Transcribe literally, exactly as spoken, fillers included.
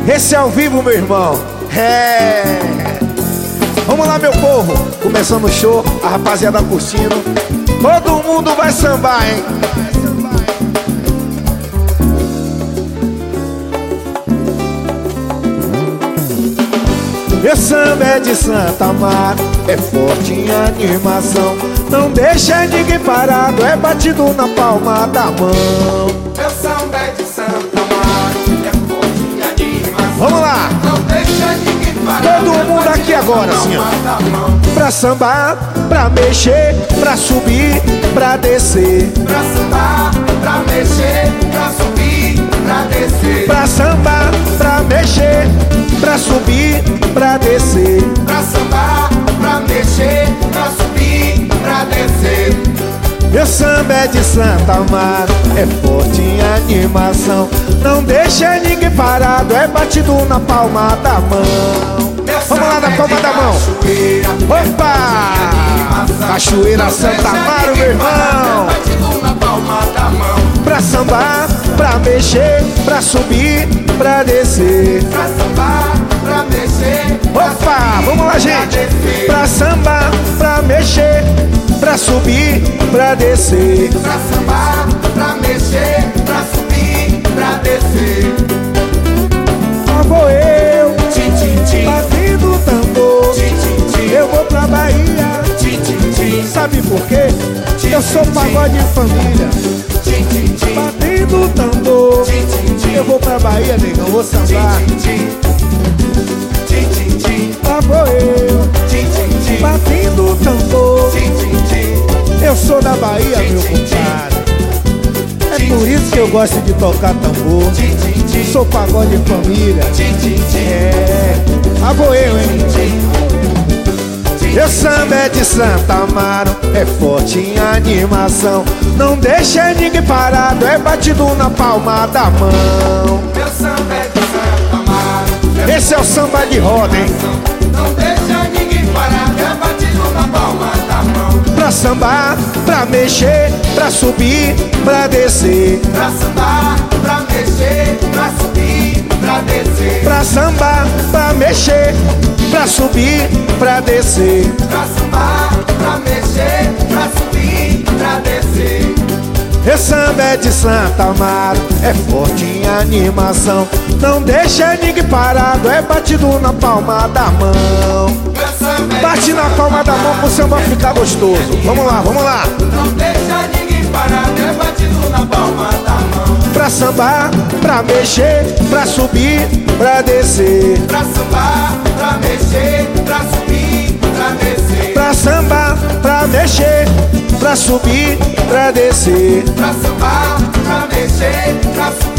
Esse é ao vivo, meu irmão. É. Vamos lá, meu povo. Começando o show, a rapaziada curtindo. Todo mundo vai sambar, hein? Esse samba é de Santa Amaro, é forte em animação. Não deixa ninguém parado, é batido na palma da mão. Esse samba é de Santa Amaro, é forte em animação. Vamos lá! Não deixa ninguém parado. Todo mundo aqui agora, assim, ó. Pra sambar, pra mexer, pra subir, pra descer. Pra sambar, pra mexer, pra subir, pra descer. Pra sambar, pra mexer, pra subir, pra descer. Pra sambar, pra mexer, pra subir, pra descer. Meu samba é de Santa Amaro, é forte em animação. Não deixa ninguém parado, é batido na palma da mão. Vamos lá na palma da mão. Opa! Cachoeira Santa Amaro, meu irmão. Batido na palma da mão. Pra sambar, pra mexer, pra subir, pra descer. Pra sambar, pra mexer. Opa! Vamos lá, gente. Pra sambar, pra mexer, pra subir, pra descer. Pra sambar, pra mexer, pra subir, pra descer. Lá vou eu, Tchim, tchim, tchim. batendo o tambor. Tchim, tchim, tchim. Eu vou pra Bahia. Tchim, tchim, tchim. Sabe por quê? Eu sou pagode de família. Tchim, tchim, tchim. Batendo o tambor. Tchim, tchim, tchim. Eu vou pra Bahia, negão, vou sambar. Tchim, tchim, tchim. Tchim, tchim, Lá vou eu, tchim, tchim, tchim. batendo o tambor. Tchim, tchim, tchim. Eu sou da Bahia, meu compadre. É por isso que eu gosto de tocar tambor. Tchim, tchim, tchim. Sou pagode de família. Tchim, tchim, tchim. É, lá vou eu, hein? Meu samba é de Santa Amaro, é forte em animação. Não deixa ninguém parado, é batido na palma da mão. Meu samba é de Santa Amaro. Esse é o samba de roda, hein? Não deixa ninguém parar, é batido na palma da mão. Pra sambar, pra mexer, pra subir, pra descer. Pra sambar, pra mexer, pra subir, pra descer. Pra sambar, pra mexer, pra subir, pra descer. Pra sambar, pra mexer, pra subir, pra descer. Esse samba é de Santa Amaro, é forte em animação. Não deixa ninguém parado, é batido na palma da mão. Meu samba é Bate na palma da mão pro samba ficar gostoso. Vamos lá, vamos lá. não deixa ninguém parar, é batido na palma da mão. Pra sambar, pra mexer, pra subir, pra descer. Pra sambar, pra mexer, pra subir, pra descer. Pra sambar, pra mexer, pra subir, pra descer. Pra sambar, pra mexer, pra subir.